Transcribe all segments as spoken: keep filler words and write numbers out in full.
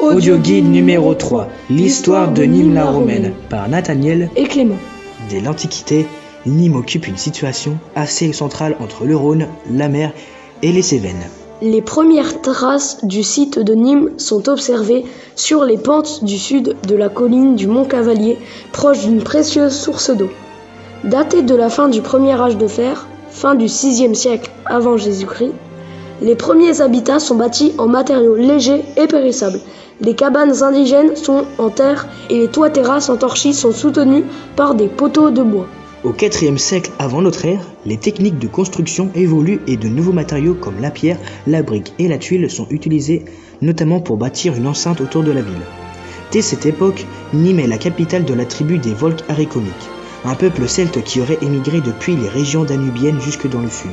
Audio guide numéro trois, l'histoire de Nîmes la romaine, par Nathaniel et Clément. Dès l'Antiquité, Nîmes occupe une situation assez centrale entre le Rhône, la mer et les Cévennes. Les premières traces du site de Nîmes sont observées sur les pentes du sud de la colline du Mont Cavalier, proche d'une précieuse source d'eau. Datée de la fin du premier âge de fer, fin du sixième siècle avant Jésus-Christ, les premiers habitats sont bâtis en matériaux légers et périssables. Les cabanes indigènes sont en terre et les toits terrasses en torchis sont soutenus par des poteaux de bois. Au quatrième siècle avant notre ère, les techniques de construction évoluent et de nouveaux matériaux comme la pierre, la brique et la tuile sont utilisés notamment pour bâtir une enceinte autour de la ville. Dès cette époque, Nîmes est la capitale de la tribu des Volques aricomiques, un peuple celte qui aurait émigré depuis les régions danubiennes jusque dans le sud.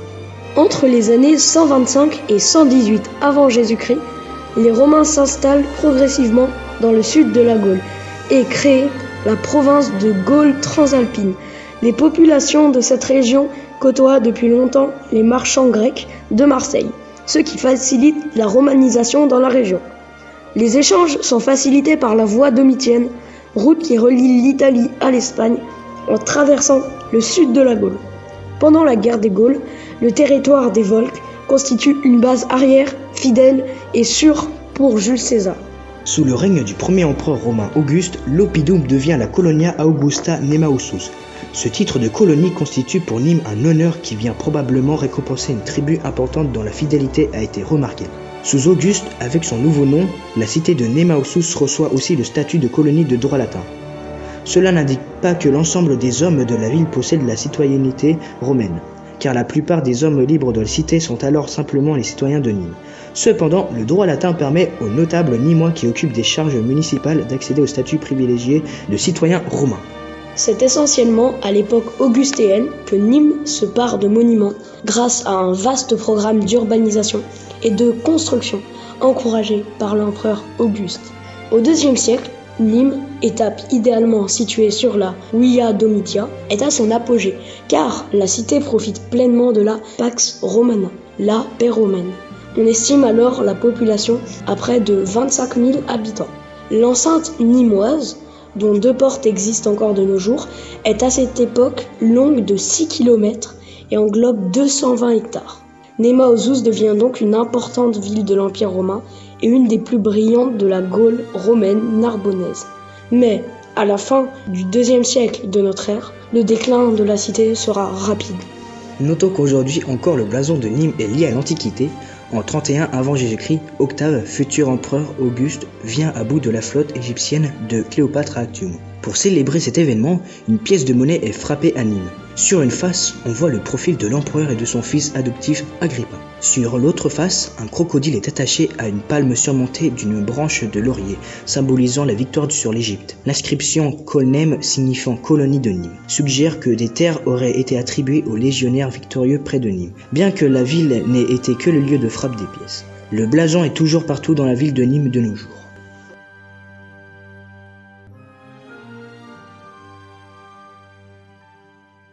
Entre les années cent vingt-cinq et cent dix-huit avant Jésus-Christ, les Romains s'installent progressivement dans le sud de la Gaule et créent la province de Gaule transalpine. Les populations de cette région côtoient depuis longtemps les marchands grecs de Marseille, ce qui facilite la romanisation dans la région. Les échanges sont facilités par la voie domitienne, route qui relie l'Italie à l'Espagne en traversant le sud de la Gaule. Pendant la guerre des Gaules, le territoire des Volques constitue une base arrière, fidèle et sûre pour Jules César. Sous le règne du premier empereur romain Auguste, l'Oppidum devient la Colonia Augusta Nemausus. Ce titre de colonie constitue pour Nîmes un honneur qui vient probablement récompenser une tribu importante dont la fidélité a été remarquée. Sous Auguste, avec son nouveau nom, la cité de Nemausus reçoit aussi le statut de colonie de droit latin. Cela n'indique pas que l'ensemble des hommes de la ville possèdent la citoyenneté romaine, car la plupart des hommes libres de la cité sont alors simplement les citoyens de Nîmes. Cependant, le droit latin permet aux notables nîmois qui occupent des charges municipales d'accéder au statut privilégié de citoyen romain. C'est essentiellement à l'époque augustéenne que Nîmes se pare de monuments grâce à un vaste programme d'urbanisation et de construction encouragé par l'empereur Auguste. Au deuxième siècle, Nîmes, étape idéalement située sur la Via Domitia, est à son apogée, car la cité profite pleinement de la Pax Romana, la paix romaine. On estime alors la population à près de vingt-cinq mille habitants. L'enceinte nîmoise, dont deux portes existent encore de nos jours, est à cette époque longue de six kilomètres et englobe deux cent vingt hectares. Nemausus devient donc une importante ville de l'Empire romain et une des plus brillantes de la Gaule romaine narbonnaise. Mais, à la fin du deuxième siècle de notre ère, le déclin de la cité sera rapide. Notons qu'aujourd'hui encore le blason de Nîmes est lié à l'Antiquité. En trente et un avant Jésus-Christ, Octave, futur empereur Auguste, vient à bout de la flotte égyptienne de Cléopâtre à Actium. Pour célébrer cet événement, une pièce de monnaie est frappée à Nîmes. Sur une face, on voit le profil de l'empereur et de son fils adoptif Agrippa. Sur l'autre face, un crocodile est attaché à une palme surmontée d'une branche de laurier, symbolisant la victoire sur l'Égypte. L'inscription Colnem, signifiant colonie de Nîmes, suggère que des terres auraient été attribuées aux légionnaires victorieux près de Nîmes, bien que la ville n'ait été que le lieu de frappe des pièces. Le blason est toujours partout dans la ville de Nîmes de nos jours.